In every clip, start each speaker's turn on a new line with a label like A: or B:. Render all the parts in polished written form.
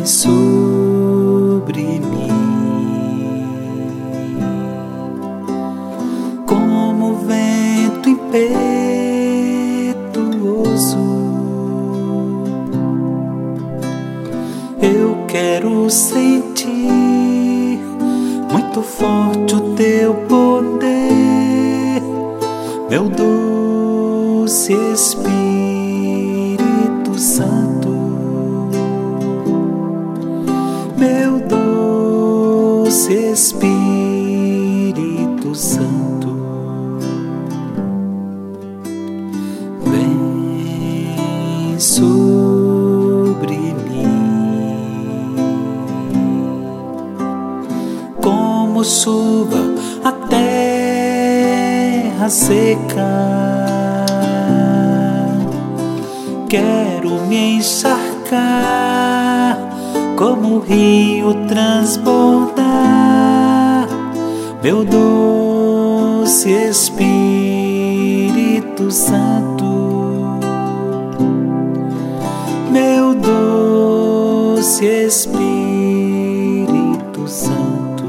A: sobre mim, como vento impetuoso. Eu quero sentir muito forte o teu poder, meu doce Espírito Santo, meu doce Espírito Santo. Vem sobre mim, como chuva a terra seca. Quero me encharcar, como o rio transbordar, meu doce Espírito Santo, meu doce Espírito Santo.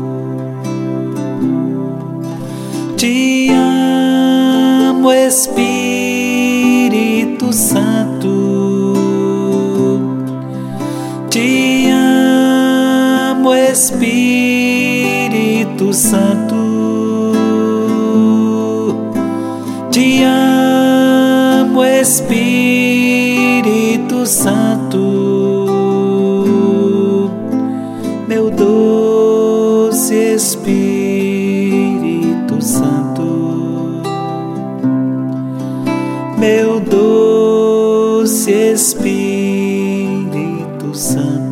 A: Te amo, Espírito Santo, te amo, Espírito Santo, te amo, Espírito Santo, meu doce Espírito Santo, meu doce Espírito Santo.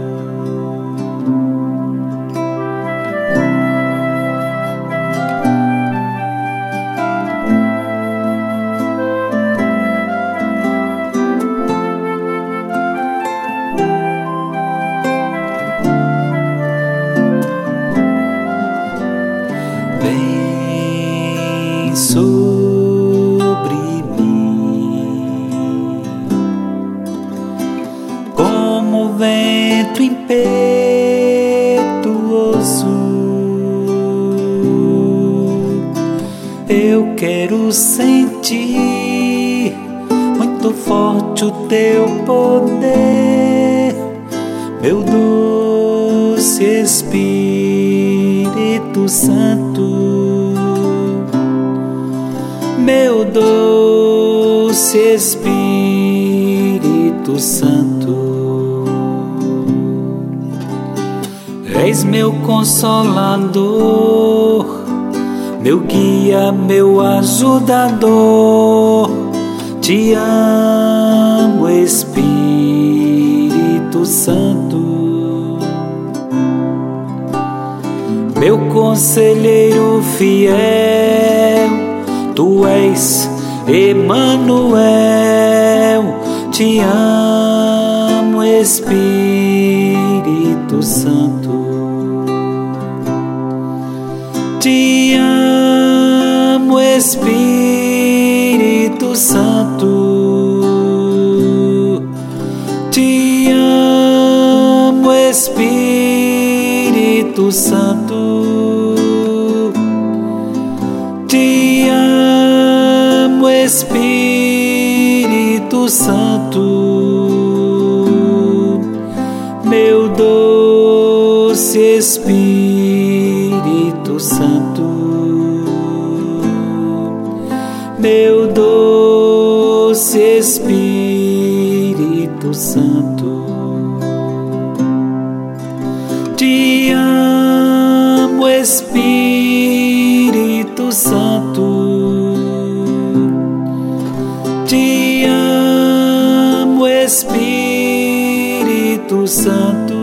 A: Vem sobre mim, como vento impetuoso. Eu quero sentir muito forte o teu poder, meu doce Espírito Santo, meu doce Espírito Santo. És meu consolador, meu guia, meu ajudador. Te amo, Espírito Santo, meu conselheiro fiel. Tu és Emanuel. Te amo, Espírito Santo, te amo, Espírito Santo, te amo, Espírito Santo, te amo, Espírito Santo, meu doce Espírito Santo, meu doce Espírito Santo. Te amo, Espírito Santo, te amo, Espírito Santo,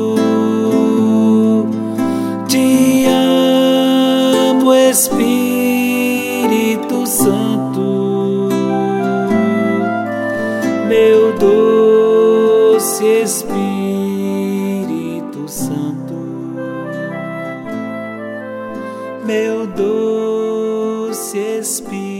A: te amo, Espírito Santo, meu doce Espírito Santo, meu doce Espírito.